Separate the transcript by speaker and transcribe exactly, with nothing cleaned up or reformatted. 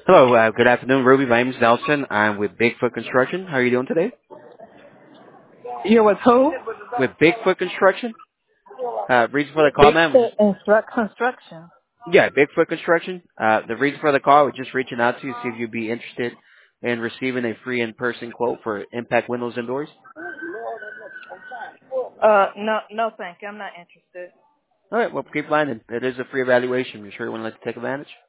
Speaker 1: Hello, uh, good afternoon, Ruby. My name is Nelson. I'm with Bigfoot Construction. How are you doing today?
Speaker 2: You're with who?
Speaker 1: With Bigfoot Construction? Uh, reason for the call, man, was
Speaker 2: Bigfoot
Speaker 1: just,
Speaker 2: Instruct Construction.
Speaker 1: yeah, Bigfoot Construction. Uh, the reason for the call was just reaching out to you, see if you'd be interested in receiving a free in-person quote for impact windows and doors.
Speaker 2: Uh, no, no, thank you. I'm not interested.
Speaker 1: All right, well, keep lining. It is a free evaluation. You sure you want to let you take advantage?